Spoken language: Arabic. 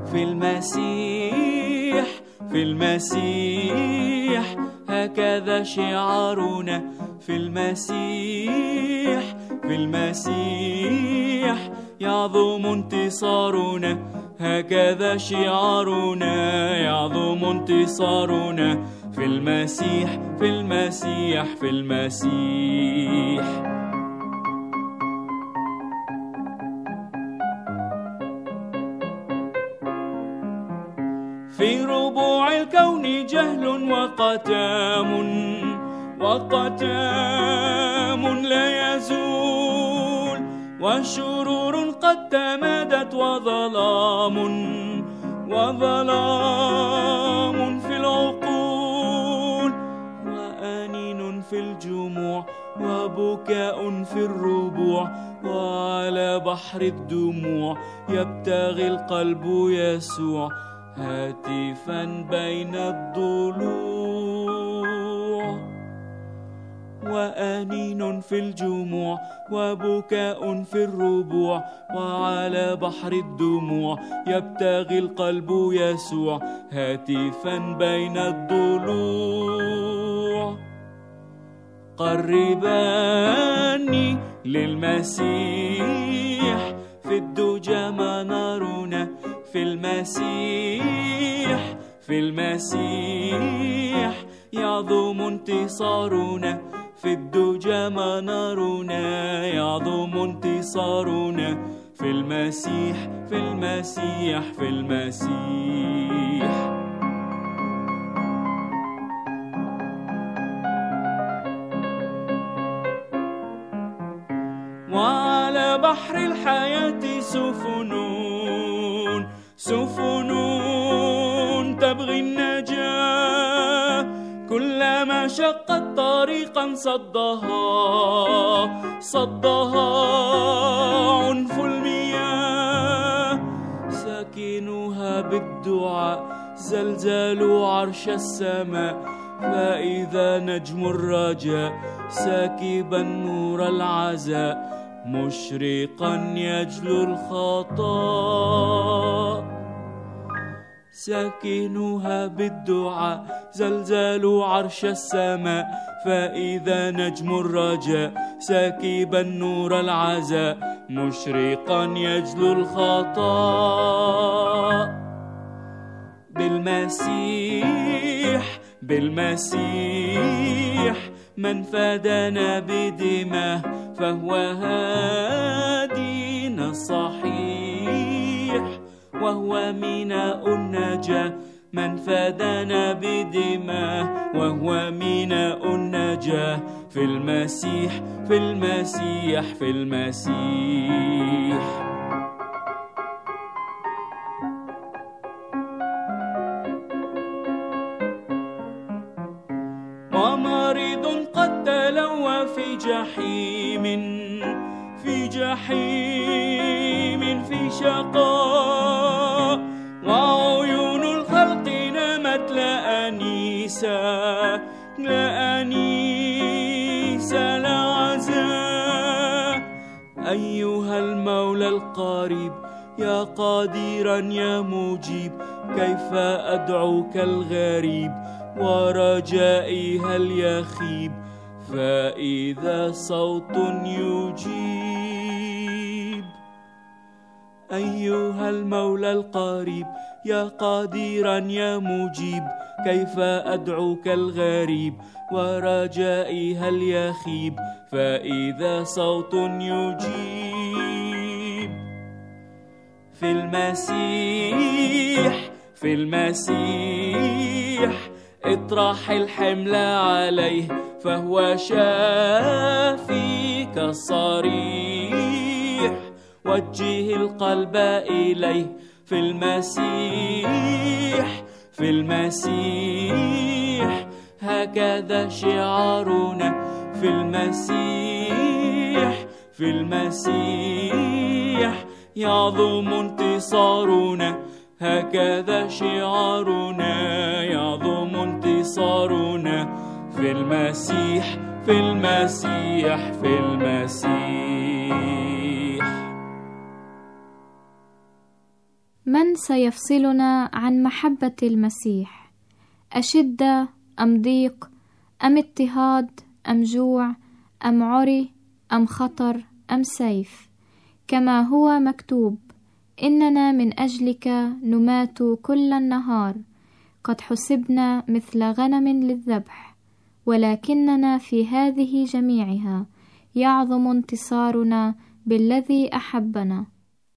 في المسيح، في المسيح، هكذا شعارنا. في المسيح، في المسيح، يعظم انتصارنا. هكذا شعارنا، يعظم انتصارنا. في المسيح، في المسيح، في المسيح. في ربوع الكون جهل وقتام، وقتام لا يزول، وشرور قد تمادت، وظلام، وظلام في العقول، وآنين في الجموع، وبكاء في الربوع، وعلى بحر الدموع يبتغي القلب يسوع هاتفا بين الضلوع. وآنين في الجموع، وبكاء في الربوع، وعلى بحر الدموع يبتغي القلب يسوع هاتفا بين الضلوع. قرباني للمسيح، في الدجى منارنا. في المسيح، في المسيح، يعظم انتصارنا. في الدجى منارنا، يعظم انتصارنا. في المسيح، في المسيح، في المسيح. وعلى بحر الحياة سفنون، سفنون تبغي النجاة، كلما شقت طريقا صدها، صدها عنف المياه. ساكنوها بالدعاء زلزلوا عرش السماء، فإذا نجم الرجاء ساكبا نور العزاء، مشرقا يجلو الخطاء. ساكنوها بالدعاء زلزلوا عرش السماء، فإذا نجم الرجاء ساكبا نور العزاء، مشرقا يجلو الخطاء. بالمسيح، بالمسيح، من فدانا بدماه، فهو هادينا الصحيح، وهو ميناء النجاة. من فدانا بدماه، وهو ميناء النجاة. في المسيح، في المسيح، في المسيح. ومريض قد تلوى في جحيم، في جحيم، في شقاء، وعيون الخلق نامت لا أنيسا، لا أنيسا، لا عزاء. أيها المولى القريب، يا قادرا يا مجيب، كيف أدعوك الغريب، ورجائي هل يخيب، فإذا صوت يجيب. أيها المولى القريب، يا قادرا يا مجيب، كيف أدعوك الغريب، ورجائي هل يخيب، فإذا صوت يجيب. في المسيح، في المسيح، اطرح الحمل عليه، فهو شافيك الصريح، وجه القلب إليه. في المسيح، في المسيح، هكذا شعارنا. في المسيح، في المسيح، يعظم انتصارنا. هكذا شعارنا، يعظم انتصارنا. في المسيح، في المسيح، في المسيح. من سيفصلنا عن محبة المسيح؟ أشدة أم ضيق أم اضطهاد أم جوع أم عري أم خطر أم سيف؟ كما هو مكتوب: إننا من أجلك نمات كل النهار، قد حسبنا مثل غنم للذبح، ولكننا في هذه جميعها يعظم انتصارنا بالذي أحبنا.